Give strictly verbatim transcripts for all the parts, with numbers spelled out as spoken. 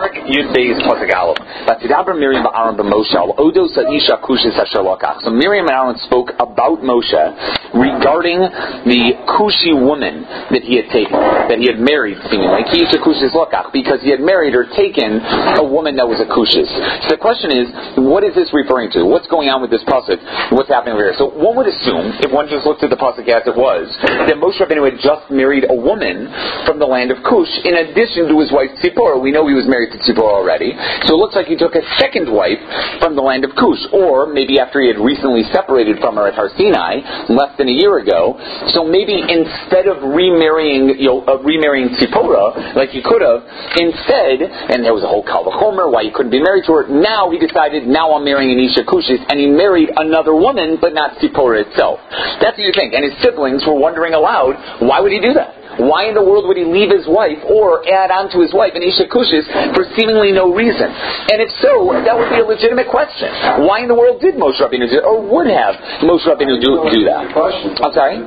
Parak Yud Beis Pasuk Aleph. Vatidaber Miriam Aaron b'Moshe al Odos Ha'isha Kushis Asher Lakach. So Miriam and Aaron spoke about Moshe regarding the Kushi woman that he had taken, that he had married, seemingly Kisha Kushis Lakach, because he had married or taken a woman that was a Kushis. So the question is, what is this referring to? What's going on with this pasuk? What's happening over here? So one would assume, if one just looked at the pasuk as it was, that Moshe Rabbeinu had just married a woman from the land of Cush, in addition to his wife Tzipporah. We know he was married to Tzipporah already, so it looks like he took a second wife from the land of Cush, or maybe after he had recently separated from her at Har Sinai, less than a year ago. So maybe instead of remarrying, you know, uh, remarrying Tzipporah like he could have, instead, and there was a whole kal v'chomer why he couldn't be married to her. Now he decided, now I'm marrying an Isha Kushis, and he married another woman, but not Tzipporah itself. That's what you think. And his siblings were wondering aloud, why would he do that? Why in the world would he leave his wife or add on to his wife an Isha Kushis for seemingly no reason? And if so, that would be a legitimate question. Why in the world did Moshe Rabbeinu do, or would have Moshe Rabbeinu do, do that? I'm sorry?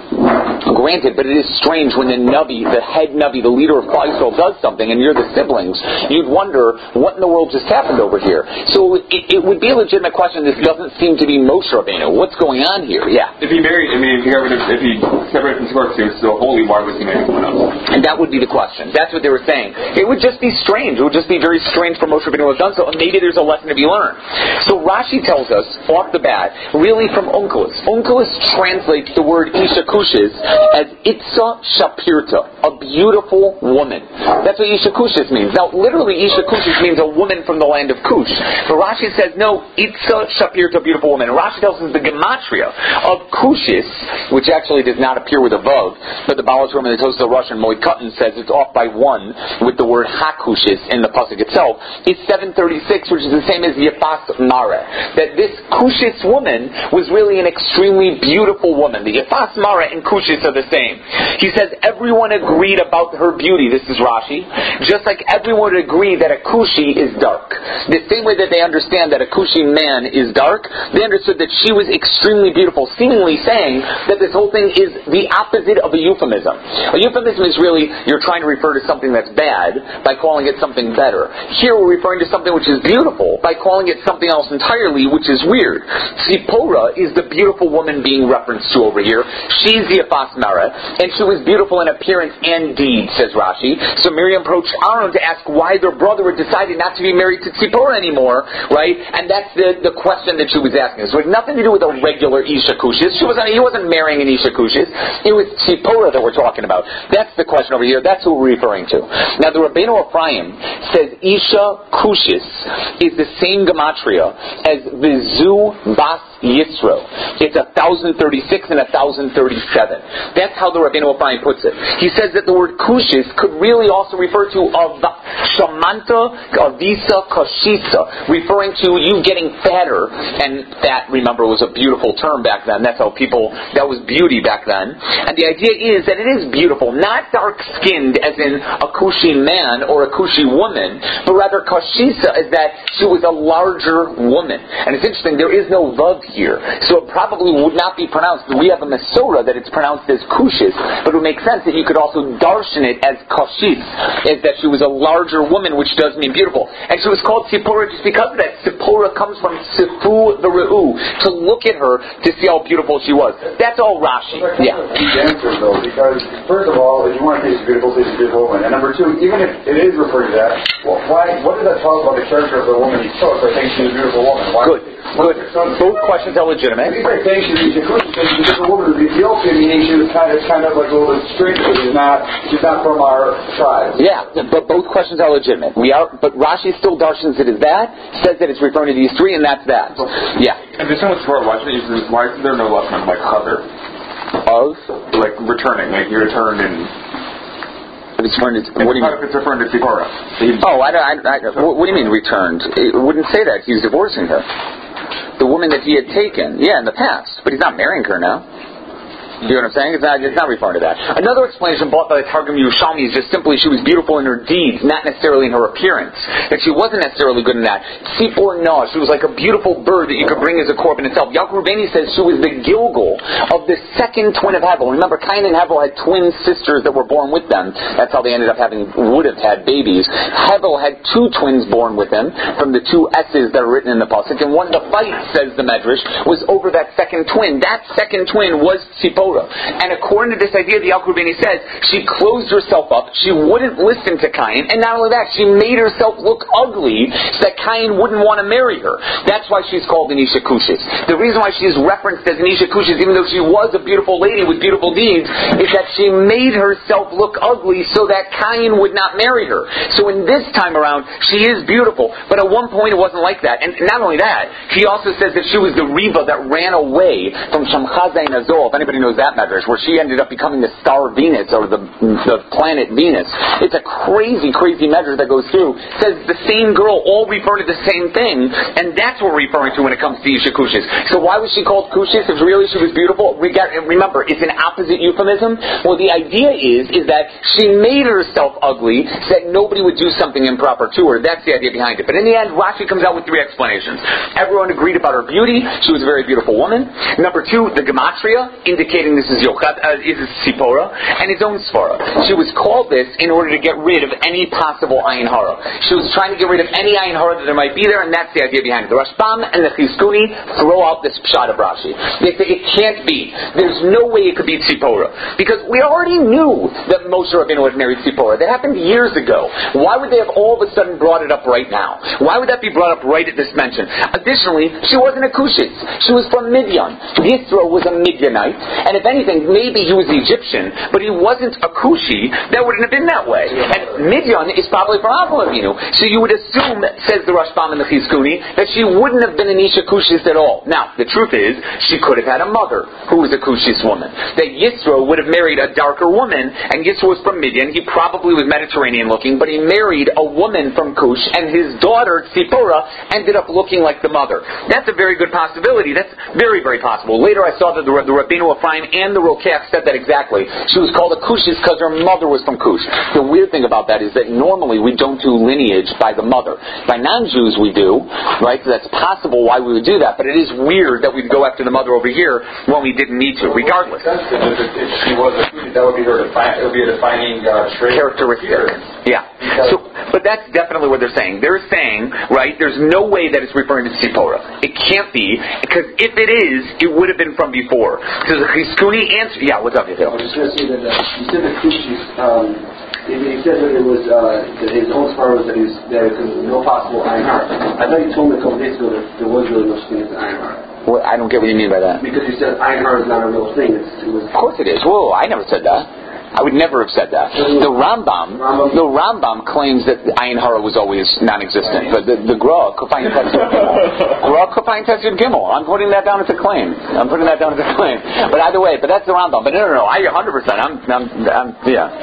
Granted, but it is strange when the Navi, the head Navi, the leader of Klal Yisrael does something and you're the siblings, you'd wonder what in the world just happened over here. So it, it would be a legitimate question. This doesn't seem to be Moshe Rabbeinu. What's going on here? Yeah. If he married, I mean, if he, got rid of, if he separated from Tzipporah, he was still holy, why was he marrying someone else? And that would be the question. That's what they were saying. It would just be strange. It would just be very strange for Moshe Rabbeinu to have done so, and maybe there's a lesson to be learned. So Rashi tells us, off the bat, really from Onkelos. Onkelos translates the word Isha Kushis as Itza Shapirta, a beautiful woman. That's what Isha Kushis means. Now, literally, Isha Kushis means a woman from the land of Kush. But Rashi says, no, Itza Shapirta, beautiful woman. And Rashi tells us the gematria of Kushis, which actually does not appear with a vav, but the Baal HaTurim and the Tosafos Russian Moed Katan says it's off by one with the word Hakushis in the pasuk itself, is seven thirty-six, which is the same as Yefas Mara. That this Kushis woman was really an extremely beautiful woman. The Yefas Mara and Kushis are the same. He says everyone agreed about her beauty. This is Rashi. Just like everyone would agree that a Kushi is dark. The same way that they understand that a Kushi man is dark, they understood that she was extremely beautiful, seemingly saying that this whole thing is the opposite of a euphemism. A euphemism is really, you're trying to refer to something that's bad by calling it something better. Here we're referring to something which is beautiful by calling it something else entirely, which is weird. Tzipporah is the beautiful woman being referenced to over here. She's the Yefas Mara, and she was beautiful in appearance and deed, says Rashi. So Miriam approached Aaron to ask why their brother had decided not to be married to Tzipporah anymore, right? And that's the, the question that she was asking. So it had nothing to do with a regular Isha Kushis. She wasn't, he wasn't marrying an Isha Kushis. It was Tzipporah that we're talking about. That's the question over here. That's who we're referring to. Now the Rabbeinu Ephraim says Isha Kushis is the same gematria as Vizu Bas Yisro. It's one thousand thirty-six and one thousand thirty-seven. That's how the Rabbeinu Ephraim puts it. He says that the word Kushis could really also refer to Av- Shamanta Avisa Kashisa, referring to you getting fatter. And that, remember, was a beautiful term back then. That's how people, that was beauty back then. And the idea is that it is beautiful, not dark-skinned as in a Kushi man or a Kushi woman, but rather Kashisa is that she was a larger woman. And it's interesting, there is no vav here, so it probably would not be pronounced. We have a Mesorah that it's pronounced as Kushis, but it would make sense that you could also darshan it as Kashis, is that she was a larger woman, which does mean beautiful. And she was called Tzipporah just because of that. Tzipporah comes from Sifu the Re'u, to look at her to see how beautiful she was. That's all Rashi. Well, yeah. The answer, though, because first of all, if you want to say she's beautiful, say she's a beautiful woman. And number two, even if it is referring to that, well, why? What does that tell us about the character of the woman he took? I think she's a beautiful woman. Why? Good. Good. Both questions are legitimate. He's like saying she's a beautiful woman. The Ethiopian, meaning she was kind of, kind of like a little bit strange. She's not, she's not from our tribe. Yeah, but both questions are legitimate. We are, but Rashi still darshans it as that, says that it's referring to these three, and that's that. Yeah. And this one was for watching it. Why is there no lesson of like other of like returning? Like you returned and. It's referring to, what do you mean? It's referring to Tzipporah. Oh, I, I, I, what do you mean returned? It wouldn't say that. He's divorcing her. The woman that he had taken, yeah, in the past. But he's not marrying her now. You know what I'm saying? It's not, it's not referring to that. Another explanation brought by the Targum Yerushalmi is just simply she was beautiful in her deeds, not necessarily in her appearance. That she wasn't necessarily good in that. Tzipor Noah, she was like a beautiful bird that you could bring as a korban itself. Yaakov Rubeni says she was the Gilgal of the second twin of Hevel. Remember, Cain and Hevel had twin sisters that were born with them. That's how they ended up having, would have had babies. Hevel had two twins born with him from the two S's that are written in the pasuk, and one of the fights, says the Medrash, was over that second twin. That second twin was Tzipora. And according to this idea, the Yaakov Rubeni says, she closed herself up, she wouldn't listen to Cain, and not only that, she made herself look ugly so that Cain wouldn't want to marry her. That's why she's called an Isha Kushis. The reason why she's referenced as an Isha Kushis, even though she was a beautiful lady with beautiful deeds, is that she made herself look ugly so that Cain would not marry her. So in this time around, she is beautiful. But at one point it wasn't like that. And not only that, he also says that she was the Reva that ran away from Shamchazai Nazor, if anybody knows that Medrash, where she ended up becoming the star Venus, or the, the planet Venus. It's a crazy, crazy Medrash that goes through. It says the same girl, all referring to the same thing, and that's what we're referring to when it comes to Isha Kushis. So why was she called Kushis if really she was beautiful? Remember, it's an opposite euphemism. Well, the idea is, is that she made herself ugly so that nobody would do something improper to her. That's the idea behind it. But in the end, Rashi comes out with three explanations. Everyone agreed about her beauty. She was a very beautiful woman. Number two, the gematria, indicating this is Yochad, uh, is Tzipora, and his own svara. She was called this in order to get rid of any possible ayin hara. She was trying to get rid of any ayin hara that there might be there, and that's the idea behind it. The Rashbam and the Chizkuni throw out this pshat of Rashi. They say it can't be. There's no way it could be Tzipora. Because we already knew that Moshe Rabbeinu had married Tzipora. That happened years ago. Why would they have all of a sudden brought it up right now? Why would that be brought up right at this mention? Additionally, she wasn't a Kushit. She was from Midian. Yisro was a Midianite, and if anything, maybe he was Egyptian, but he wasn't a Kushi. That wouldn't have been that way. And Midian is probably from Avraham Avinu. So you would assume, says the Rashbam and the Chizkuni, that she wouldn't have been an Isha Kushis at all. Now, the truth is, she could have had a mother who was a Kushis woman. That Yisro would have married a darker woman, and Yisro was from Midian. He probably was Mediterranean looking, but he married a woman from Kush, and his daughter, Tzipora, ended up looking like the mother. That's a very good possibility. That's very, very possible. Later I saw that the, the Rabbeinu Ephraim and the Rokeach said that exactly. She was called a Kushis because her mother was from Kush. The weird thing about that is that normally we don't do lineage by the mother. By non-Jews we do, right? So that's possible why we would do that, but it is weird that we'd go after the mother over here when we didn't need to, regardless. If she was a Kushis, that would be her defi- it would be a defining uh, trait. Characteristic. Yeah. So, but that's definitely what they're saying. They're saying, right, there's no way that it's referring to Tzipora. It can't be, because if it is, it would have been from before. So the Chizkuni answer, yeah, what's up, Yatil? I was just going to say that uh, you said that Kushis, um, he, he said that it was, uh, that his own scar was that he was, there was no possible iron heart. I thought you told me a couple days ago that there was really no such thing as an iron heart. Well, I don't get what you mean by that. Because you said iron heart is not a real thing. It's, it was, of course it is. Whoa, I never said that. I would never have said that. The Rambam, the Rambam claims that Ayin Hara was always non-existent, but the, the Gra Kufayim Tetzid Gimel, Gra Kufayim Tetzid Gimel. I'm putting that down as a claim. I'm putting that down as a claim. But either way, but that's the Rambam. But no, no, no. I one hundred percent. I'm, I'm, I'm yeah,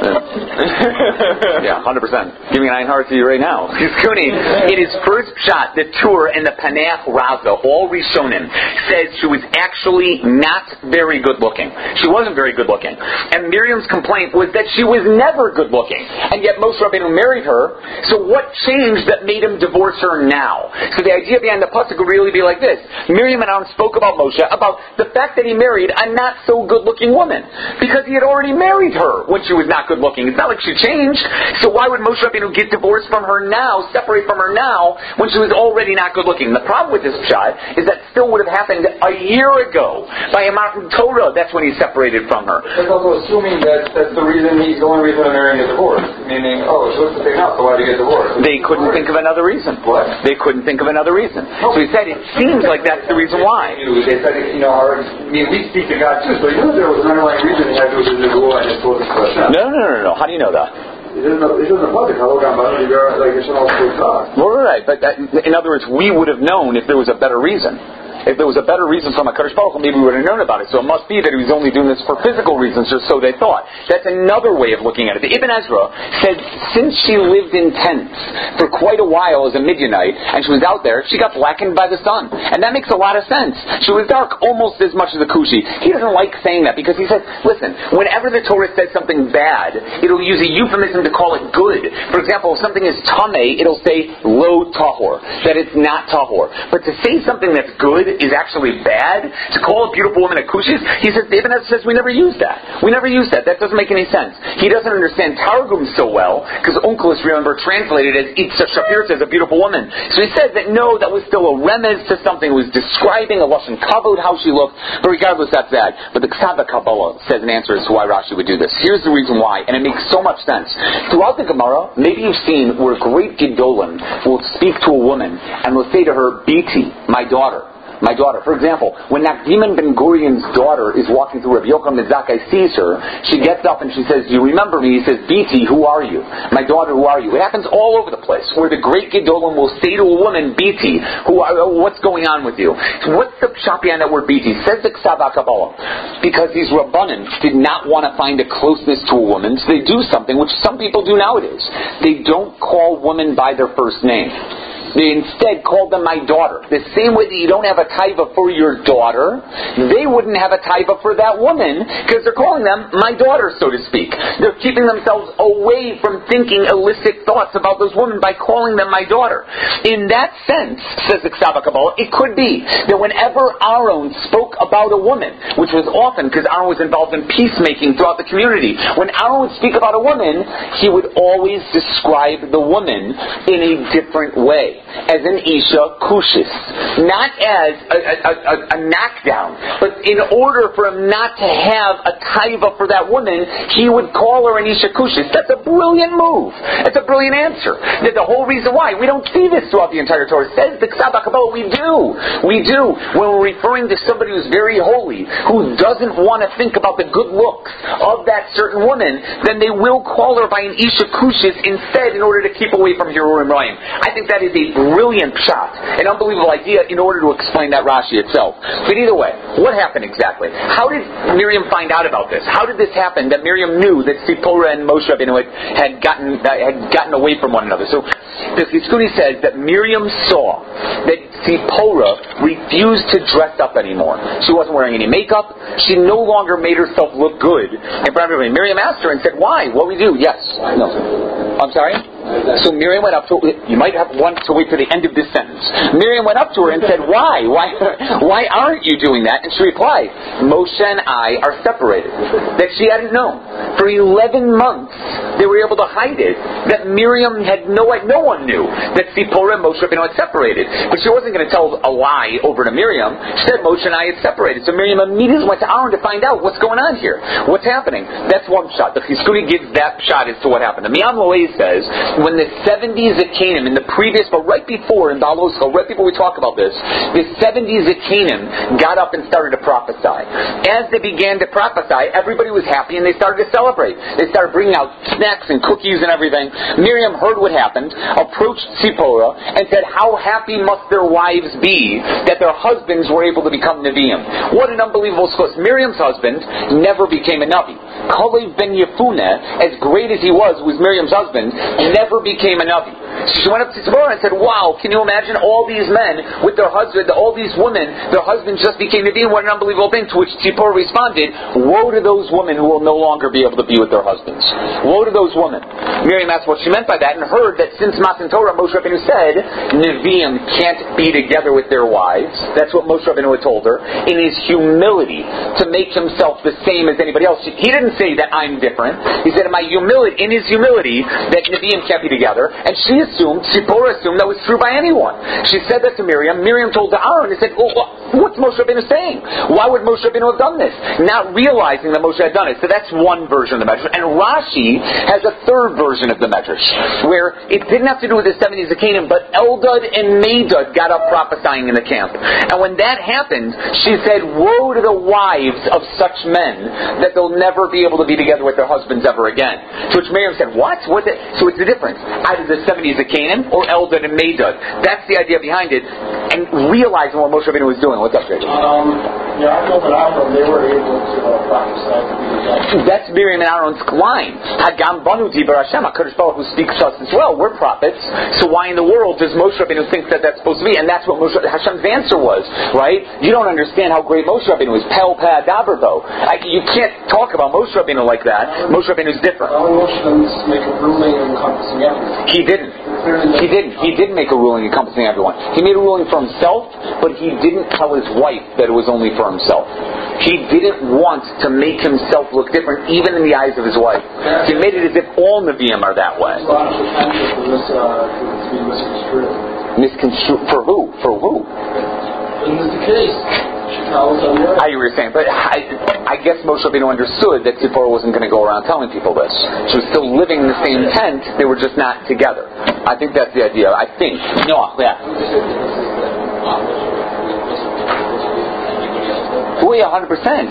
yeah, one hundred percent. Giving an Ayin Hara to you right now. Chizkuni, in his first shot, the Tur and the Paneach Raza, all Rishonim, says she was actually not very good looking. She wasn't very good looking, and Miriam's complaint was that she was never good looking, and yet Moshe Rabbeinu married her. So what changed that made him divorce her now? So the idea behind the pasuk would really be like this: Miriam and Aaron spoke about Moshe, about the fact that he married a not so good looking woman, because he had already married her when she was not good looking. It's not like she changed. So why would Moshe Rabbeinu get divorced from her now, separate from her now, when she was already not good looking? The problem with this pshat is that still would have happened a year ago by a mountain Torah. That's when he separated from her. That's also assuming that that's the reason he's the only reason I'm marrying a divorce. Meaning, oh, she looks the same now, so why do you get divorced? They couldn't think of another reason. What? They couldn't think of another reason. So he said, it seems like that's the reason why. They said, you know, our, I mean, we speak to God too, so you know there was an underlying reason he had to do the rule and his closest question. No, no, no, no, no. How do you know that? It isn't a public. Like, it's not all God. Well, right, but that, in other words, we would have known if there was a better reason. If there was a better reason from HaKadosh Baruch Hu, maybe we would have known about it. So it must be that he was only doing this for physical reasons, or so they thought. That's another way of looking at it. The Ibn Ezra said since she lived in tents for quite a while as a Midianite, and she was out there, she got blackened by the sun. And that makes a lot of sense. She was dark almost as much as a Kushi. He doesn't like saying that because he says, listen, whenever the Torah says something bad, it'll use a euphemism to call it good. For example, if something is tameh, it'll say lo tahor, that it's not tahor. But to say something that's good is actually bad, to call a beautiful woman a kushis, he says, Ibn Ezra says we never use that. We never use that. That doesn't make any sense. He doesn't understand Targum so well, because Onkelos, remember, translated as Itza Shapirta, as a beautiful woman. So he said that no, that was still a remez to something. It was describing a Lashon Kavod, how she looked, but regardless, that's that. But the Ksava Kabbalah says an answer as to why Rashi would do this. Here's the reason why, and it makes so much sense. Throughout the Gemara, maybe you've seen where great Gedolim will speak to a woman and will say to her, Biti, my daughter. My daughter. For example, when Nakdiman Ben Gurion's daughter is walking through Rabbi Yochanan ben Zakkai sees her, she gets up and she says, do you remember me? He says, Biti, who are you? My daughter, who are you? It happens all over the place, where the great Gedolim will say to a woman, Biti, who are, what's going on with you? So what's the pshat behind that word Biti? Says the Ksava Kabbalah. Because these Rabbanim did not want to find a closeness to a woman, so they do something which some people do nowadays. They don't call women by their first name. They instead called them my daughter. The same way that you don't have a taiva for your daughter, they wouldn't have a taiva for that woman because they're calling them my daughter, so to speak. They're keeping themselves away from thinking illicit thoughts about those women by calling them my daughter. In that sense, says the Ksava Kabbalah, it could be that whenever Aaron spoke about a woman, which was often because Aaron was involved in peacemaking throughout the community, when Aaron would speak about a woman, he would always describe the woman in a different way. As an Isha Kushis. Not as a, a, a, a knockdown, but in order for him not to have a taiva for that woman, he would call her an Isha Kushis. That's a brilliant move. That's a brilliant answer. That's the whole reason why. We don't see this throughout the entire Torah. It says the Ksava Kabbalah, we do. We do. When we're referring to somebody who's very holy, who doesn't want to think about the good looks of that certain woman, then they will call her by an Isha Kushis instead in order to keep away from Hirurim Rayim. I think that is a brilliant shot, an unbelievable idea in order to explain that Rashi itself. But either way, what happened exactly? How did Miriam find out about this? How did this happen that Miriam knew that Sipporah and Moshe Rabbeinu had gotten uh, had gotten away from one another? So the Chizkuni says that Miriam saw that Sipporah refused to dress up anymore. She wasn't wearing any makeup. She no longer made herself look good in front of everybody. Miriam asked her and said, "Why? What we do?" Yes. No. I'm sorry? So Miriam went up to her. You might have want to wait for the end of this sentence. Miriam went up to her and said, why? Why Why aren't you doing that? And she replied, Moshe and I are separated. That she hadn't known. For eleven months, they were able to hide it. That Miriam had no no one knew that Sipporah and Moshe Rabbeinu had separated. But she wasn't going to tell a lie over to Miriam. She said Moshe and I had separated. So Miriam immediately went to Aaron to find out what's going on here. What's happening? That's one shot. The Chizkuni gives that shot as to what happened. The Miyam Loei says, when the seventies of Canaan, in the previous, but right before, in Baal Oscho, right before we talk about this, the seventies of Canaan got up and started to prophesy. As they began to prophesy, everybody was happy and they started to celebrate. They started bringing out snacks and cookies and everything. Miriam heard what happened, approached Sipporah, and said, how happy must their wives be that their husbands were able to become Nevi'im. What an unbelievable schos. Miriam's husband never became a Navi. Kalev ben Yefuneh, as great as he was, who was Miriam's husband, never became a Navi. So she went up to Sipporah and said, wow, can you imagine all these men with their husband, all these women, their husbands just became Nevi'im? What an unbelievable thing. To which Sipporah responded, woe to those women who will no longer be able to be with their husbands. Woe to those women. Miriam asked what she meant by that and heard that since Matan Torah, Moshe Rabbeinu said, Nevi'im can't be together with their wives. That's what Moshe Rabbeinu had told her. In his humility to make himself the same as anybody else. He didn't say that I'm different. He said in my humility, in his humility, that Nevi'im can't be together. And she assumed, Sipporah assumed that was true by anyone. She said that to Miriam. Miriam told to Aaron and said, well, what's Moshe Rabbeinu saying? Why would Moshe Rabbeinu have done this? Not realizing that Moshe had done it. So that's one version of the Medrash. And Rashi has a third version of the Medrash, where it didn't have to do with the seventies of Canaan, but Eldad and Medad got up prophesying in the camp. And when that happened, she said, woe to the wives of such men that they'll never be able to be together with their husbands ever again. To which Miriam said, what? What's it? So it's the difference. Either the seventies of Canaan or Eldad and Medad. That's the idea behind it. and realizing what Moshe Rabbeinu was doing. What's up, Jacob? Um, Yaakov and Avram, they were able to uh, prophesy to be. That's Miriam and Aaron's line. Hagam banu dibar Hashem. HaKadosh Baruch Hu speaks to us as well. We're prophets, so why in the world does Moshe Rabbeinu think that that's supposed to be? And that's what Moshe, Hashem's answer was, right? You don't understand how great Moshe Rabbeinu is. Pel peh daber bo. You can't talk about Moshe Rabbeinu like that. Moshe Rabbeinu is different. Moshe didn't make a ruling encompassing everything. He didn't. He didn't. He didn't make a ruling encompassing everyone. He made a ruling for himself, but he didn't tell his wife that it was only for himself. He didn't want to make himself look different, even in the eyes of his wife. He made it as if all Nevi'im are that way. A lot of potential for this uh, to be misconstrued. Misconstrued for who? For who? In this case, I hear what you're saying, but I, I guess Moshe Rabbeinu understood that Tzipporah wasn't going to go around telling people this. She was still living in the same tent, they were just not together. I think that's the idea. I think. No, yeah. Oh, yeah, one hundred percent.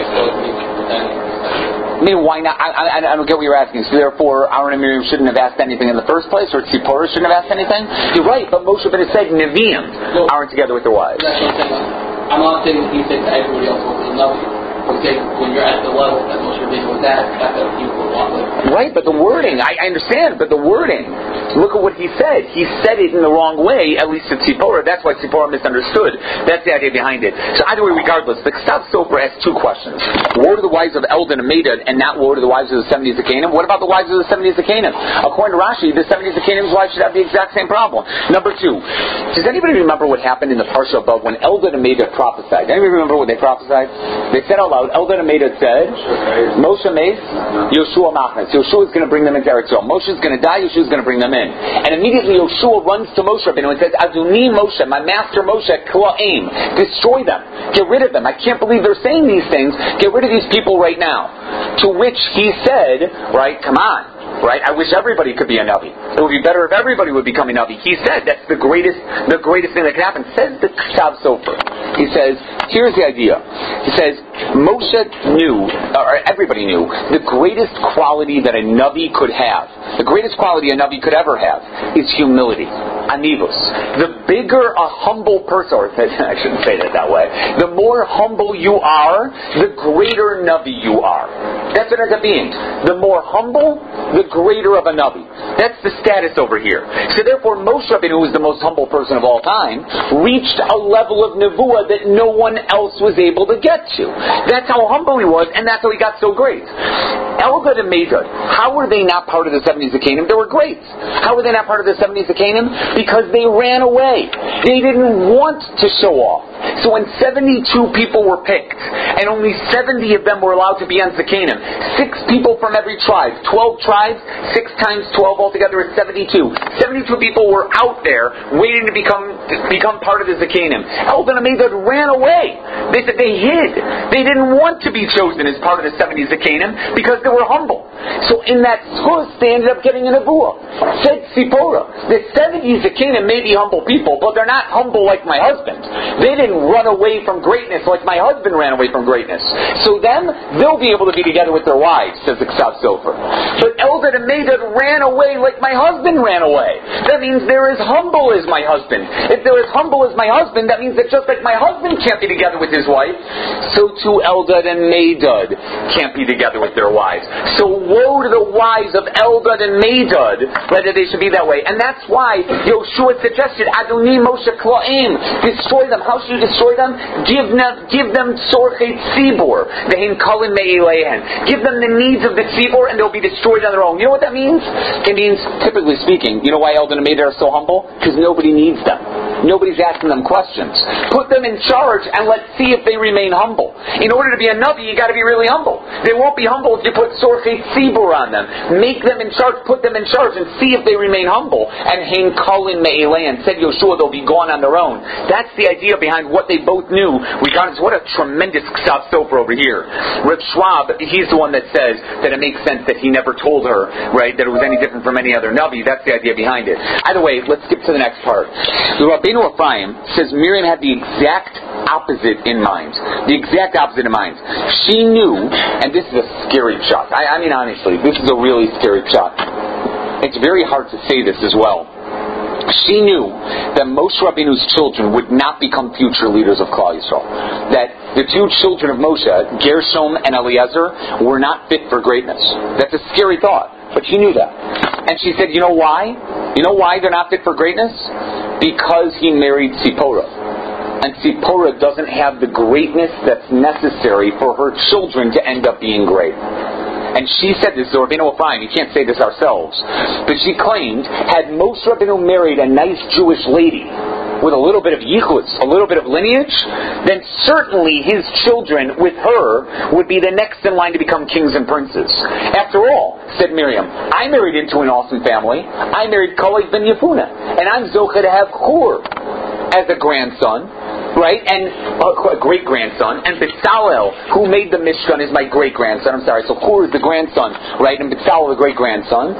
I mean, why not? I, I, I don't get what you're asking. So therefore, Aaron and Miriam shouldn't have asked anything in the first place, or Tzipporah shouldn't have asked anything? You're right, but Moshe Rabbeinu said Nevi'im aren't together with their wives. That's what I'm saying. I'm not saying that he said that everybody else was in love with you. I'm saying when you're at the level that Moshe Rabbeinu was at, that's that he would walk with. Right, but the wording, I, I understand, but the wording, look at what he said. He said it in the wrong way, at least to Tzipporah. That's why Tzipporah misunderstood. That's the idea behind it. So either way, regardless, the Ksav Sofer asks two questions. Woe to the wives of Eldad and Medad, and not woe to the wives of the seventies of Canaan. What about the wives of the seventies of Canaan? According to Rashi, the seventies of Canaan's wives should have the exact same problem. Number two, does anybody remember what happened in the Parsha above when Eldad and Medad prophesied? Anybody remember what they prophesied? They said out loud, Eldad and Medad said, Moshe Mace, Yoshua Machnes. Yoshua is going to bring them into Eretz Yisrael. Moshe is going to die, Yoshua is going to bring them in. And immediately Yoshua runs to Moshe Rabbeinu and says, Aduni Moshe, my master Moshe, Kla'im, destroy them, get rid of them. I can't believe they're saying these things. Get rid of these people right now. To which he said, right, come on. Right? I wish everybody could be a Navi. It would be better if everybody would become a Navi. He said that's the greatest the greatest thing that can happen. Says the Ksav Sofer. He says, here's the idea. He says, Moshe knew, or everybody knew, the greatest quality that a Navi could have, the greatest quality a Navi could ever have, is humility. Anivus. The bigger a humble person, or I shouldn't say that that way, the more humble you are, the greater Navi you are. That's what it ends up being. The more humble, the greater of a Navi. That's the status over here. So therefore, Moshe Rabbeinu, who was the most humble person of all time, reached a level of Nevuah that no one else was able to get to. That's how humble he was, and that's how he got so great. Eldad and Medad, how were they not part of the seventies of Canaan? They were great. How were they not part of the seventies of Canaan? Because they ran away. They didn't want to show off. So when seventy-two people were picked, and only seventy of them were allowed to be on Zakanim, six people from every tribe, twelve tribes, six times twelve altogether is seventy-two. seventy-two people were out there waiting to become to become part of the Zakanim. Eldad and Medad ran away. They said they hid. They didn't want to be chosen as part of the seventy Zakanim because they were humble. So in that schus, they ended up getting a nevuah. Said Tzipporah, the seventy Zakanim may be humble people, but they're not humble like my husband. They didn't run away from greatness like my husband ran away from greatness. So then, they'll be able to be together with their wives, says the Ksav Sofer. But Eldad and Medad ran away like my husband ran away. That means they're as humble as my husband. If they're as humble as my husband, that means that just like my husband can't be together with his wife, so too Eldad and Medad can't be together with their wives. So woe to the wives of Eldad and Medad, whether they should be that way. And that's why Yoshua suggested, Adoni Moshe Kla'im, destroy them. How should you destroy them? Give them, give them sorchet tzibor, ve'im kalin me'elehen. Give them the needs of the tzibor, and they'll be destroyed on their own. You know what that means? It means, typically speaking, you know why Eldad and Medad are so humble? Because nobody needs them. Nobody's asking them questions. Put them in charge, and let's see if they remain humble. In order to be a Navi, you got to be really humble. They won't be humble if you put sorchet tzibor on them. Make them in charge, put them in charge, and see if they remain humble. And hein kalin me'elehen, said Yoshua, they'll be gone on their own. That's the idea behind what they both knew. Regardless, what a tremendous Ksav Sofer over here. Reb Schwab, he's the one that says that it makes sense that he never told her, right, that it was any different from any other Navi. That's the idea behind it. Either way, let's skip to the next part. The Rabbeinu Ephraim says Miriam had the exact opposite in mind. The exact opposite in mind. She knew, and this is a scary shot. I, I mean, honestly, this is a really scary shot. It's very hard to say this as well. she knew that Moshe Rabbeinu's children would not become future leaders of Klal Yisrael. That the two children of Moshe, Gershom and Eliezer, were not fit for greatness. That's a scary thought, but she knew that. And she said, you know why? You know why they're not fit for greatness? Because he married Tzipporah. And Tzipporah doesn't have the greatness that's necessary for her children to end up being great. And she said this to Rabbeinu Ephraim, you can't say this ourselves, but she claimed, had Moshe Rabbeinu married a nice Jewish lady with a little bit of yichus, a little bit of lineage, then certainly his children with her would be the next in line to become kings and princes. After all, said Miriam, I married into an awesome family. I married Kalev ben Yefuneh, and I'm zocheh to have Hur as a grandson, right? And uh, a great-grandson. And Bezalel, who made the Mishkan, is my great-grandson. I'm sorry. So Hur is the grandson, right? And Bezalel, the great-grandson.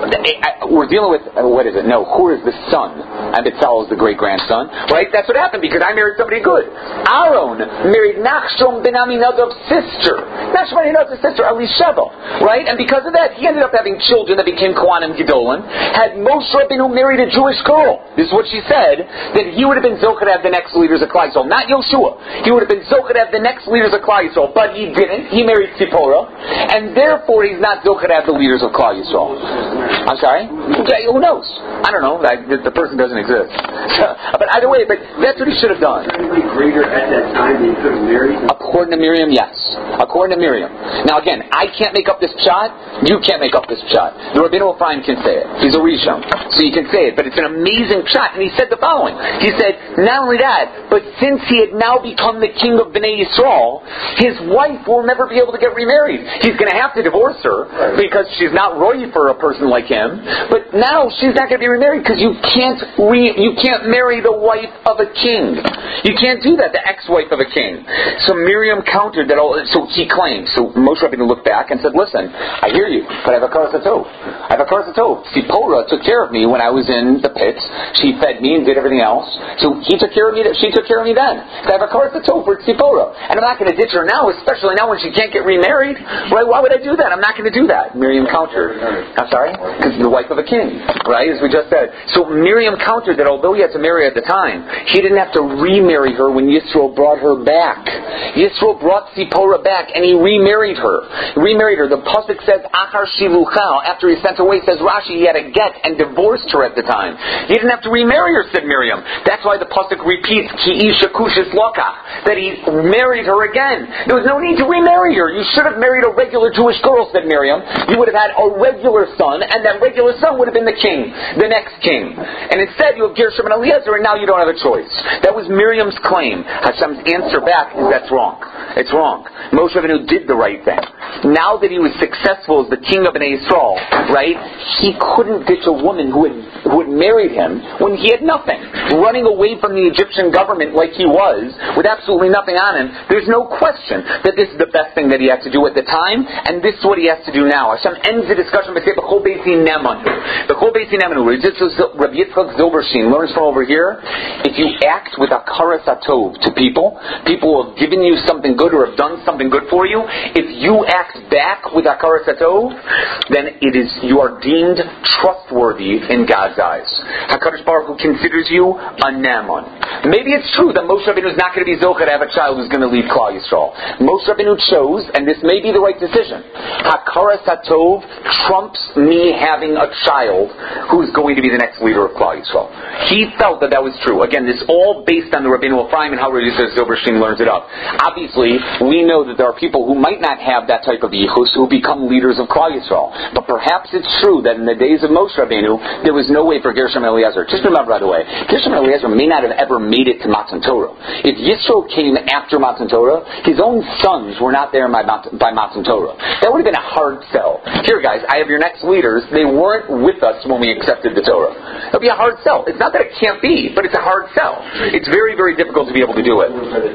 We're dealing with, uh, what is it? No, Hur is the son. And Bezalel is the great-grandson, right? That's what happened because I married somebody good. Aaron married Nachshon ben Aminadab's sister. Nachshon ben Aminadab's sister, Elisheva, right? And because of that, he ended up having children that became Kohanim Gedolim. Had Moshe Rabbeinu married a Jewish girl, this is what she said, then he would have been zocheh to have the next leaders of Klal Yisrael, not Yoshua. He would have been zocheh to have the next leaders of Klal Yisrael, but he didn't. He married Tzipporah, and therefore he's not zocheh to have the leaders of Klal Yisrael. I'm sorry? Okay, who knows? I don't know. I, the, the person doesn't exist. But either way, but that's what he should have done. Was there anybody greater at that time than he could have married? According to Miriam, yes. According to Miriam. Now again, I can't make up this pshat. You can't make up this pshat. The Rabbeinu Ephraim can say it. He's a Rishon, so you can say it. But it's an amazing pshat, and he said the following. He said, not only that, but since he had now become the king of Bnei Yisrael, his wife will never be able to get remarried. He's going to have to divorce her because she's not roy for a person like him. But now she's not going to be remarried because you can't re- you can't marry the wife of a king. You can't do that, the ex-wife of a king. So Miriam countered that. All, so he claimed. So Moshe Rabbeinu looked back and said, "Listen, I hear you, but I have a karas hatov. I have a karas hatov. Tzipporah took care of me when I was in the pits. She fed me and did everything else. So he took care of me. She took care of me then. So I have a karas hatov for Tzipporah, and I'm not going to ditch her now, especially now when she can't get remarried. Right? Why would I do that? I'm not going to do that." Miriam countered. I'm sorry, because the wife of a king, right? As we just said. So Miriam countered that although he had to marry at the time, he didn't have to remarry her when Yisro brought her back. Yisro brought Tzipporah back, and he remarried her. Remarried her. The pasuk says, "Achar shilucha." After he sent her away, says Rashi, he had a get and divorced her at the time. He didn't have to remarry her, said Miriam. That's why the pasuk repeats, "Ki isha kushis lokach," that he married her again. There was no need to remarry her. You should have married a regular Jewish girl, said Miriam. You would have had a regular son, and that regular son would have been the king, the next king. And instead, you have Gershom and Eliezer, and now you don't have a choice. That was Miriam's claim. Hashem's answer back is that's wrong. It's wrong. Moshe Rabbeinu did the right thing. Now that he was successful as the king of Bnei Yisrael, right, he couldn't ditch a woman who had, who had married him when he had nothing. Running away from the Egyptian government like he was, with absolutely nothing on him, there's no question that this is the best thing that he had to do at the time, and this is what he has to do now. Hashem ends the discussion by saying, B'chol beisi nemanu. B'chol beisi nemanu. Rabbi Yitzchak Zilberstein learns from over here, if you act with a karas hatov to people, people who have given you something good or have done something good for you, if you act back with a karas hatov, then it is, you are deemed trustworthy in God's eyes. HaKadosh Baruch Hu considers you a Naaman. Maybe it's true that Moshe Rabbeinu is not going to be zocheh to have a child who's going to lead Klal Yisrael. Moshe Rabbeinu chose, and this may be the right decision, HaKaras HaTov trumps me having a child who's going to be the next leader of Klal Yisrael. He felt that that was true. Again, this all based on the Rabbeinu Ephraim and how Rabbi Zilberstein learns it up. Obviously, we know that there are people who might not have that type of yichus who become leaders of Klal Yisrael. But perhaps it's true that in the days of Moshe Rabbeinu, there was no way for Gershom and Eliezer. Just remember, by the way, Gershom and Eliezer may not have ever made it to Matan Torah. If Yisro came after Matan Torah, his own sons were not there by Matan Torah. That would have been a hard sell. Here, guys, I have your next leaders. They weren't with us when we accepted the Torah. It would be a hard sell. It's not that it can't be, but it's a hard sell. It's very, very difficult to be able to do it.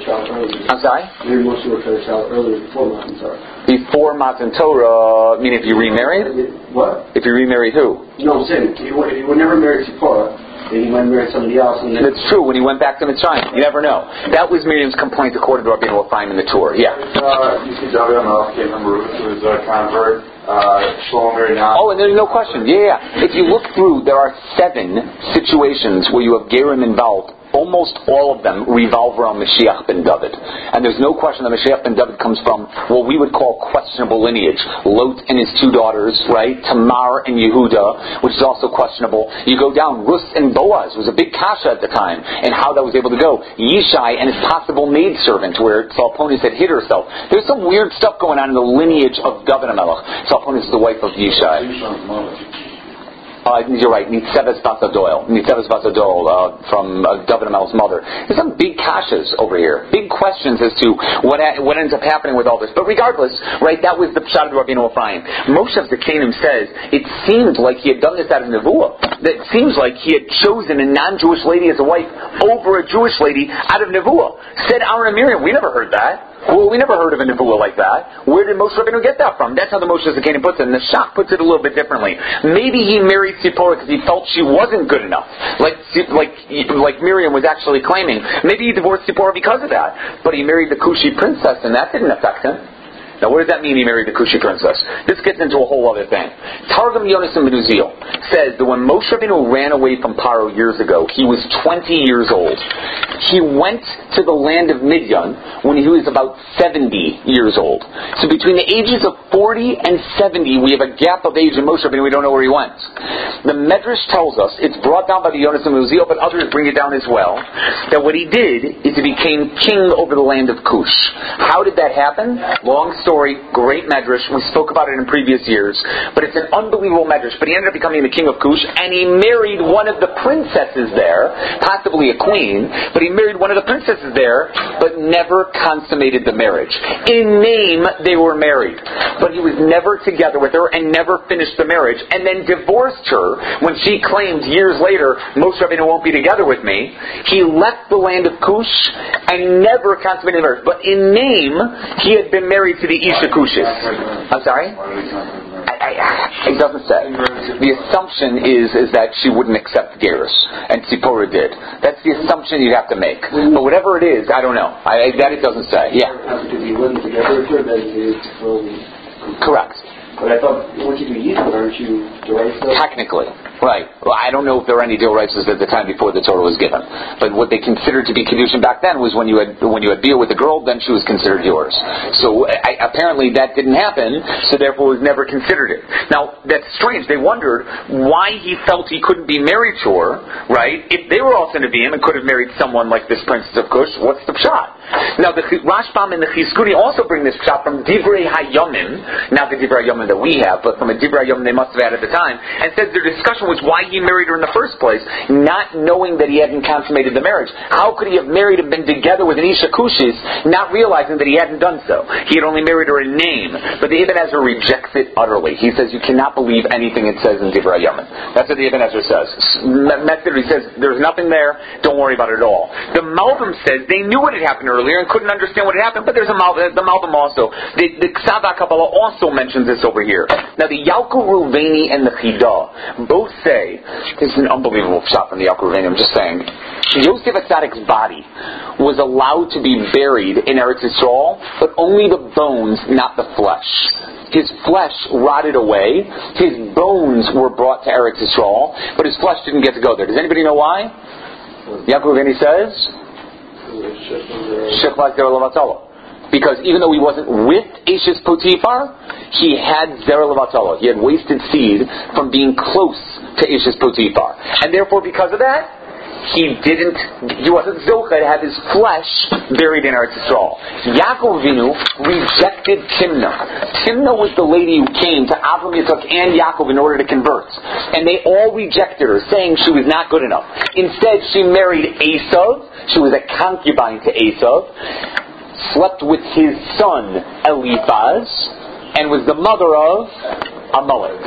I'm sorry? Maybe most of the child earlier before Matan Torah. Before Matan Torah, I mean if you remarried? What? If you remarried who? No, I'm saying, if you, if you were never married Tzipporah, then he might marry somebody else. And then That's true. When he went back to Mitzrayim, you never know. That was Miriam's complaint according to Rabbeinu Ephraim in the Torah. Yeah. Uh, you see David Amelech came from Ruth, who was a convert. Uh, Shlomo married now. Oh, and there's no question. Yeah, yeah. If you look through, there are seven situations where you have Gerim involved. Almost all of them revolve around Mashiach ben David. And there's no question that Mashiach ben David comes from what we would call questionable lineage. Lot and his two daughters, right? Tamar and Yehuda, which is also questionable. You go down, Rus and Boaz was a big kasha at the time, and how that was able to go. Yishai and his possible maidservant, where Salponis had hid herself. There's some weird stuff going on in the lineage of David HaMelech. Salponis is the wife of Yishai. Uh, you're right, Nitzeves Basadoil. Nitzeves Basadoil uh, from uh, David HaMelech's mother. There's some big kashas over here. Big questions as to what ha- what ends up happening with all this. But regardless, right, that was the pshat of Rabbeinu Ephraim. Moshe Zakanim says, it seemed like he had done this out of Nevuah. It seems like he had chosen a non-Jewish lady as a wife over a Jewish lady out of Nevuah. Said Aaron and Miriam, we never heard that. Well, we never heard of a Nevuah like that. Where did Moshe Rabbeinu get that from? That's how the Moshe Zakanim puts it. And the Shach puts it a little bit differently. Maybe he married Tzipporah because he felt she wasn't good enough. Like, like, like Miriam was actually claiming. Maybe he divorced Tzipporah because of that. But he married the Cushi princess and that didn't affect him. Now, what does that mean he married the Cushi princess? This gets into a whole other thing. Targum Yonasan ben Uziel says that when Moshe Rabbeinu ran away from Paro years ago, he was twenty years old. He went to the land of Midian when he was about seventy years old. So between the ages of forty and seventy, we have a gap of age in Moshe Rabbeinu. We don't know where he went. The Medrash tells us, it's brought down by the Yonasan ben Uziel, but others bring it down as well, that what he did is he became king over the land of Cush. How did that happen? Long story. Story, great medrash. We spoke about it in previous years, but it's an unbelievable medrash. But he ended up becoming the king of Cush, and he married one of the princesses there, possibly a queen. But he married one of the princesses there, but never consummated the marriage. In name, they were married, but he was never together with her and never finished the marriage, and then divorced her when she claimed years later, Moshe Rabbeinu won't be together with me. He left the land of Cush and never consummated the marriage, but in name, he had been married to the Isha Cushis. I'm sorry? I, I, it doesn't say. The assumption is is that she wouldn't accept Gerus, and Tzipporah did. That's the assumption you have to make. But whatever it is, I don't know. I, I, that it doesn't say. Yeah. Correct. But I thought, once you do Yisrael, aren't you derived? Technically. Right. Well, I don't know if there were any deal rights at the time before the Torah was given. But what they considered to be Kedushin back then was when you had when you had beer with a girl, then she was considered yours. So I, apparently that didn't happen, so therefore was never considered it. Now, that's strange. They wondered why he felt he couldn't be married to her, right? If they were also Nevi'im and could have married someone like this princess of Cush, what's the pshat? Now, the Rashbam and the Chizkuni also bring this pshat from Divrei Hayomim, not the Divrei Hayomim that we have, but from a Divrei Hayomim they must have had at the time, and says their discussion was why he married her in the first place, not knowing that he hadn't consummated the marriage. How could he have married and been together with an Isha Cushis, not realizing that he hadn't done so? He had only married her in name. But the Ibn Ezra rejects it utterly. He says you cannot believe anything it says in Divrei Hayomim. That's what the Ibn Ezra says. Method, he says there's nothing there, don't worry about it at all. The Malbim says they knew what had happened earlier and couldn't understand what had happened, but there's a Malbim, the Malbim also. The, the Ksav HaKabbalah also mentions this over here. Now the Yaakov Ruveni and the Chidah both say, this is an unbelievable shot from the Yaakov Ruveni, I'm just saying, Yosef Atzadik's body was allowed to be buried in Eretz Yisrael, but only the bones, not the flesh. His flesh rotted away, his bones were brought to Eretz Yisrael, but his flesh didn't get to go there. Does anybody know why? Yaakov Ruveni says, Shechvat Zer Levatala. Because even though he wasn't with Eshes Potiphar, he had Zera Levatala. He had wasted seed from being close to Eshes Potiphar. And therefore, because of that, he didn't, he wasn't Zocha to have his flesh buried in Eretz Yisrael. Yaakov Avinu rejected Timnah. Timnah was the lady who came to Avram, Yitzchak, and Yaakov in order to convert. And they all rejected her, saying she was not good enough. Instead, she married Esav. She was a concubine to Esav. Slept with his son Eliphaz, and was the mother of Amalek.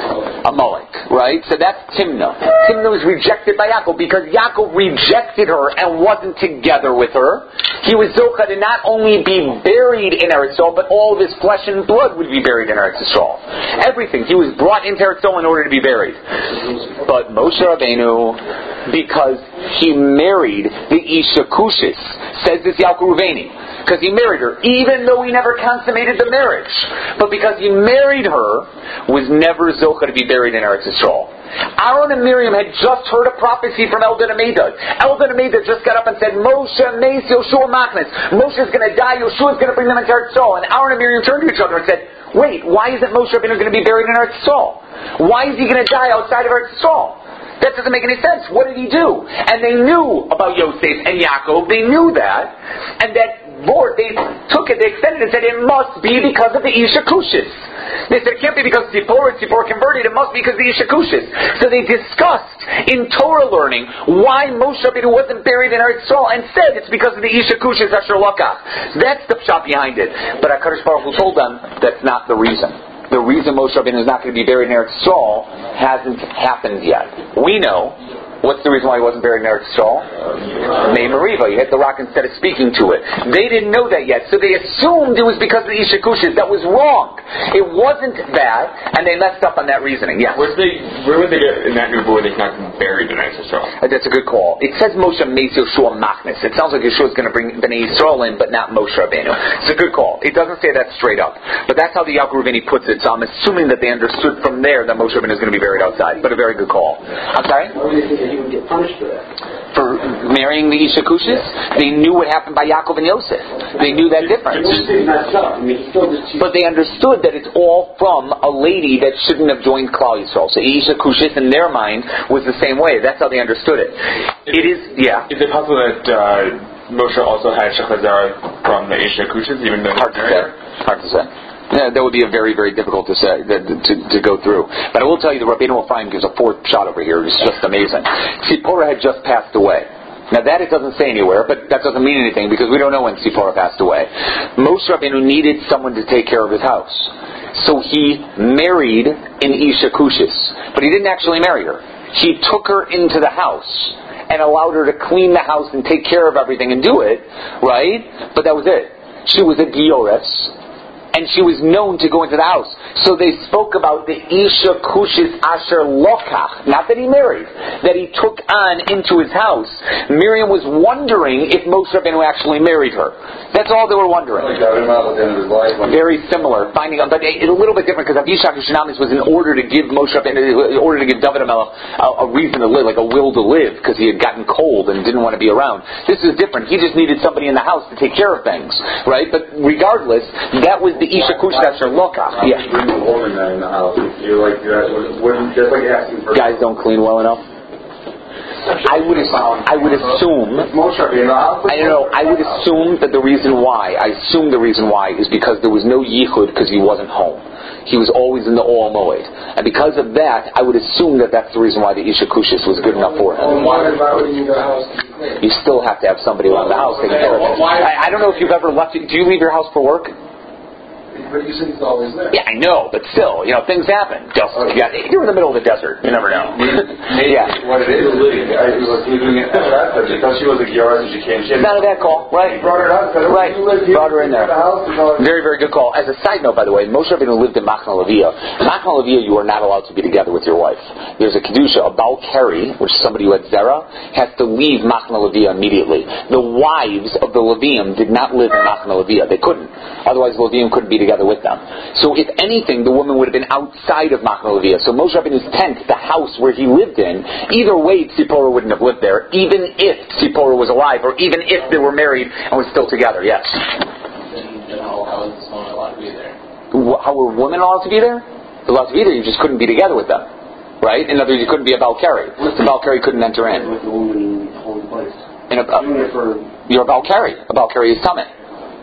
Amalek, right? So that's Timnah. Timnah was rejected by Yaakov because Yaakov rejected her and wasn't together with her. He was zocha to not only be buried in Eretz Yisrael, but all of his flesh and blood would be buried in Eretz Yisrael. Everything. He was brought into Eretz Yisrael in order to be buried. But Moshe Rabbeinu, because he married the Isha Kushis, says this Yaakov Ruveni, because he married her, even though he never consummated the marriage. But because he married her, was never zocha to be buried in Eretz Yisrael. Aaron and Miriam had just heard a prophecy from Eldad and Medad. Eldad and Medad just got up and said, Moshe, Mace, Yoshua, Machnes. Moshe's going to die, Yoshua's going to bring them into Eretz Yisrael. And Aaron and Miriam turned to each other and said, wait, why isn't Moshe Rabbeinu going to be buried in Eretz Yisrael? Why is he going to die outside of Eretz Yisrael? That doesn't make any sense. What did he do? And they knew about Yosef and Yaakov. They knew that. And that Lord, they took it, they extended it and said, it must be because of the Isha Kushis. They said, it can't be because Tzipor, Tzipor converted, it must be because of the Isha Kushis. So they discussed in Torah learning why Moshe Rabbeinu wasn't buried in Eretz Yisrael and said it's because of the Isha Kushis Asher Lakach. That's the pshat behind it. But HaKadosh Baruch Hu told them that's not the reason. The reason Moshe Rabbeinu is not going to be buried in Eretz Yisrael hasn't happened yet. We know. What's the reason why he wasn't buried in Eretz Yisrael? Mei Meriva. He hit the rock instead of speaking to it. They didn't know that yet, so they assumed it was because of the Isha Kushis. That was wrong. It wasn't that, and they messed up on that reasoning. Yes. Where, they, where would they get in that new boy they not buried in Eretz Yisrael? Uh, that's a good call. It says Moshe Meis Yoshua Machnes. It sounds like Yeshua is going to bring Bnei Yisrael in, but not Moshe Rabbeinu. It's a good call. It doesn't say that straight up, but that's how the Yaakov Ruveni puts it. So I'm assuming that they understood from there that Moshe Rabbeinu is going to be buried outside. But a very good call. I'm sorry. Why do you think that he would get punished for that? For marrying the Isha Kushis? They knew what happened by Yaakov and Yosef. They knew that difference. But they understood that it's all from a lady that shouldn't have joined Klal Yisrael. So Isha Kushis in their mind was the same way. That's how they understood it. It is, yeah. Is it possible that uh, Moshe also had Shechazara from the Isha Kushis, even though Hard to say. Hard to say. Yeah, that would be a very, very difficult to say to, to, to go through. But I will tell you, the Rabbeinu Ephraim gives a fourth shot over here. It's just amazing. Tzipora had just passed away. Now that it doesn't say anywhere, but that doesn't mean anything because we don't know when Tzipora passed away. Moshe Rabbeinu needed someone to take care of his house, so he married an Isha Kushis, but he didn't actually marry her. He took her into the house and allowed her to clean the house and take care of everything and do it, right? But that was it. She was a Giores. And she was known to go into the house. So they spoke about the Isha Kushis Asher Lokach, not that he married, that he took on into his house. Miriam was wondering if Moshe Rabbeinu actually married her. That's all they were wondering. Very similar, finding out, but it's a little bit different because Avishak Shinamis was in order to give Moshe Rabbeinu, in order to give David HaMelech a, a reason to live, like a will to live, because he had gotten cold and didn't want to be around. This is different. He just needed somebody in the house to take care of things, right? But regardless, that was the Isha Kush Asher Lokach. Yeah. Bring a woman in the house. You're like, wouldn't just like asking for guys don't clean well enough. I would I would assume I don't know I would assume that the reason why I assume the reason why is because there was no yichud because he wasn't home. He was always in the Oel Moed, and because of that, I would assume that that's the reason why the Isha Kushis was good enough for him. You still have to have somebody around the house taking care of it. I, I don't know if you've ever left. Do you leave your house for work? But you said he's always there. Yeah, I know, but still, you know, things happen. Just, okay. yeah, you're in the middle of the desert. You never know. Yeah. What it is, I was doing it because she was a Giora and she came. She None of that call, right? Brought her up. Right. Brought her in there. Very, very good call. As a side note, by the way, Moshe Rabbeinu lived in Machna Leviah. Machna Leviah, you are not allowed to be together with your wife. There's a kedusha, a Baal Keri, which is somebody who had zera, has to leave Machna Leviah immediately. The wives of the Levium did not live in Machna Leviah. They couldn't. Otherwise, the Levium couldn't be together with them. So if anything, the woman would have been outside of Machna Leviah. So Moshe Rabbeinu's tent, the house where he lived in, either way Tzipora wouldn't have lived there, even if Tzipora was alive, or even if they were married and were still together, yes. Then how, how is this woman allowed to be there? How were women allowed to be there? Allowed to be there, you just couldn't be together with them. Right? In other words, you couldn't be a Baal Keri. The Baal Keri couldn't enter in. With the woman in holy place. In a, uh, you're a Baal Keri. A Baal Keri is Tameh.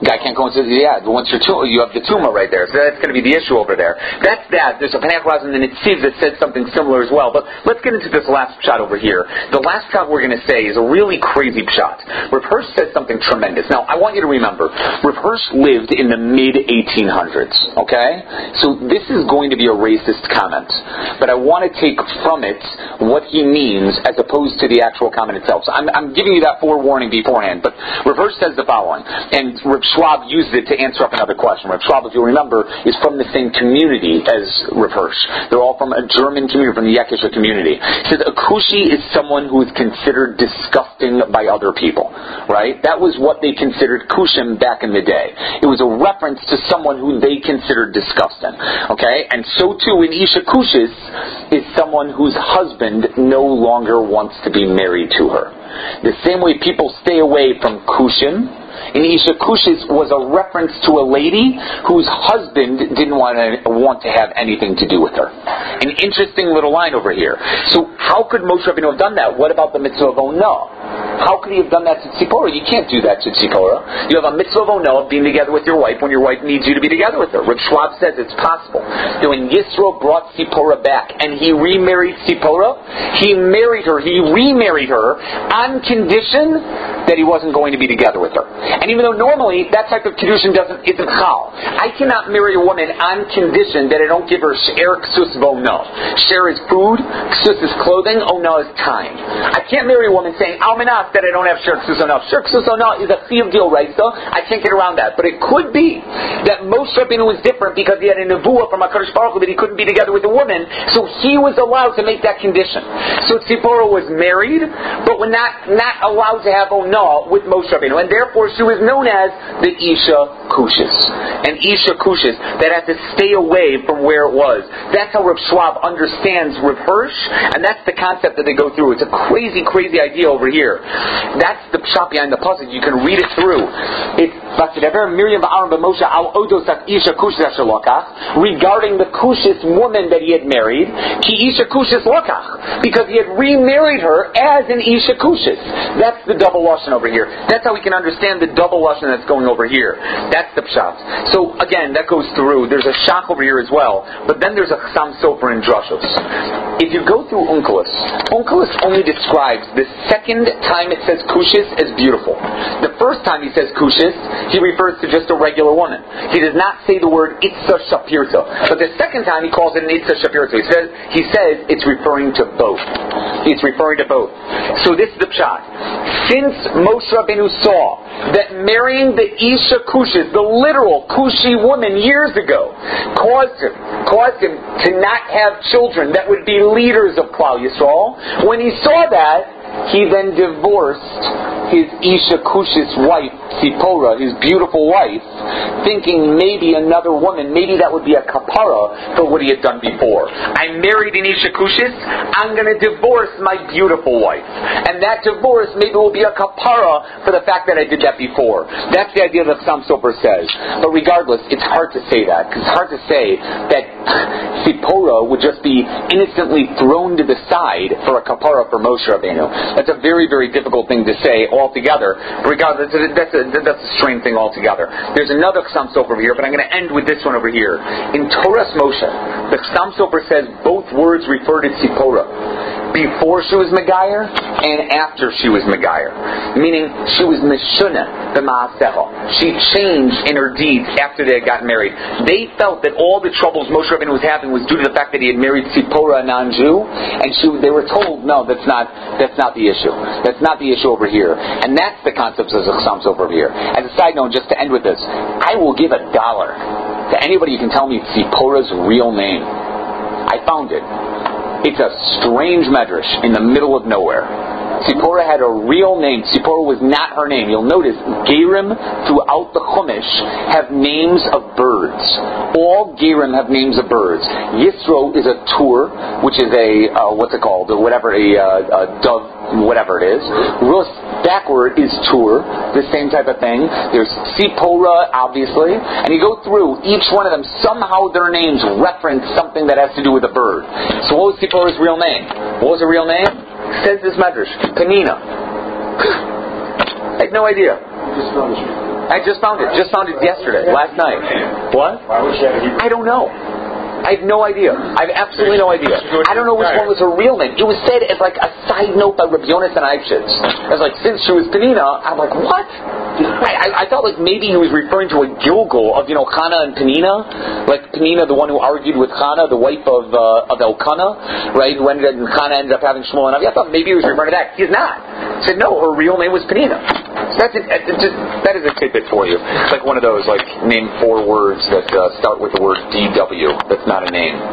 Guy can't go into the, yeah, once you're tu- you have the tumor right there. So that's going to be the issue over there. That's that. There's a Panach and the Netziv that says something similar as well. But let's get into this last pshat over here. The last pshat we're going to say is a really crazy pshat. Rav Hirsch says something tremendous. Now, I want you to remember, Rav Hirsch lived in the mid eighteen hundreds, okay? So this is going to be a racist comment. But I want to take from it what he means as opposed to the actual comment itself. So I'm, I'm giving you that forewarning beforehand. But Rav Hirsch says the following, and Rav Schwab used it to answer up another question. Rav Schwab, if you remember, is from the same community as Rav Hirsch. They're all from a German community, from the Yekisha community. He says a kushi is someone who is considered disgusting by other people, right? That was what they considered kushim back in the day. It was a reference to someone who they considered disgusting, okay? And so too in Isha Kushis is someone whose husband no longer wants to be married to her. The same way people stay away from kushim, in Isha Kushis was a reference to a lady whose husband didn't want to, want to have anything to do with her. An interesting little line over here. So how could Moshe Rabbeinu have done that? What about the mitzvah of Onah? How could he have done that to Tzipora? You can't do that to Tzipora. You have a mitzvah of Onah, being together with your wife when your wife needs you to be together with her. Rav Schwab says it's possible. That when Yisro brought Tzipora back and he remarried Tzipora, he married her, he remarried her on condition that he wasn't going to be together with her. And even though normally that type of kedushin doesn't isn't chal, I cannot marry a woman on condition that I don't give her sh'er ksus v'onah. Sh'er is food, ksus is clothing, onah is time. I can't marry a woman saying almanas that I don't have sh'er ksus onah. Sh'er ksus onah is a chiyuv deal raisa. I can't get around that. But it could be that Moshe Rabbeinu was different because he had a nevuah from HaKadosh Baruch Hu that he couldn't be together with a woman, so he was allowed to make that condition. So Tzipora was married, but was not not allowed to have onah with Moshe Rabbeinu, and therefore she was known as the Isha Kushis. And Isha Kushis that had to stay away from where it was. That's how Rav Schwab understands Rav Hirsch, and that's the concept that they go through. It's a crazy, crazy idea over here. That's the pshat behind the puzzle. You can read it through. It's Miriam Moshe al Odosak Isha Kushis regarding the Kushis woman that he had married, Ki Isha Kushis Lokach, because he had remarried her as an Isha Kushis. That's the double lashon over here. That's how we can understand the double lashon that's going over here. That's the pshat. So again, that goes through. There's a shach over here as well, but then there's a chasam sofer in drushos. If you go through Onkelos, Onkelos only describes the second time it says kushis as beautiful. The first time he says kushis, he refers to just a regular woman. He does not say the word itza shapirta. But the second time he calls it an itza shapirta. He says he says it's referring to both. It's referring to both. So this is the pshat. Since Moshe Rabbeinu saw that marrying the Isha Kushis, the literal Kushi woman years ago, caused him, caused him to not have children that would be leaders of Klal Yisrael, when he saw that, he then divorced his Isha Kushis wife, Tzipora, his beautiful wife, thinking maybe another woman, maybe that would be a kapara for what he had done before. I married an Isha Kushis, I'm going to divorce my beautiful wife. And that divorce maybe will be a kapara for the fact that I did that before. That's the idea that Chasam Sofer says. But regardless, it's hard to say that, because it's hard to say that Tzipora would just be innocently thrown to the side for a kapara for Moshe Rabbeinu. That's a very, very difficult thing to say altogether. Regardless, that's a, that's a strange thing altogether. There's another Chasam Sofer over here, but I'm going to end with this one over here. In Torah's Moshe, the Chasam Sofer says both words refer to Tzipora. Before she was Megayer and after she was Megayer. Meaning she was Meshuna b'ma'aseha. She changed in her deeds after they had gotten married. They felt that all the troubles Moshe Rabbeinu was having was due to the fact that he had married Tzipora, a non-Jew, and she, they were told, no, that's not that's not the issue. That's not the issue over here. And that's the concept of Chasam Sofer over here. As a side note, just to end with this, I will give a dollar to anybody who can tell me Tzipora's real name. I found it. It's a strange medrash in the middle of nowhere. Tzipora had a real name. Tzipora was not her name. You'll notice Gerim throughout the Chumash have names of birds. All Gerim have names of birds. Yisro is a tur, which is a, uh, what's it called? Whatever, a, uh, a dove, whatever it is. Rus, backward, is tur, the same type of thing. There's Tzipora, obviously. And you go through, each one of them, somehow their names reference something that has to do with a bird. So what was Tzipora's real name? What was her real name? Says this medrash, Penina. I had no idea. I just found it. Just found it yesterday, last night. What? Why would she have a Hebrew? I don't know. I have no idea. I have absolutely no idea. I don't know which one was her real name. It was said as like a side note by Rabbi Yonatan Eichitz. As like, since she was Penina, I'm like, what? I, I, I thought like maybe he was referring to a Gilgal of, you know, Chana and Penina. Like Penina, the one who argued with Chana, the wife of uh, of Elkanah, right? Who ended and Chana ended up having Shmuel and Avi. I thought maybe he was referring to that. He's not. He said, no, her real name was Penina. So that's a, it's just, that is a tidbit for you. It's like one of those, like, name four words that uh, start with the word D W. That's not a name.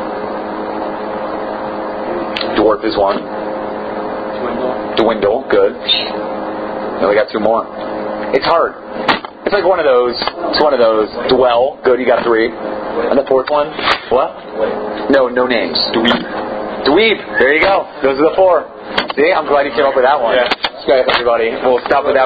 Dwarf is one. Dwindle. Dwindle, good. Now we got two more. It's hard. It's like one of those. It's one of those. Dwell, good, you got three. And the fourth one? What? No, no names. Dweeb. Dweeb, there you go. Those are the four. See, I'm glad you came up with that one. Yeah. Good, everybody. We'll stop with that.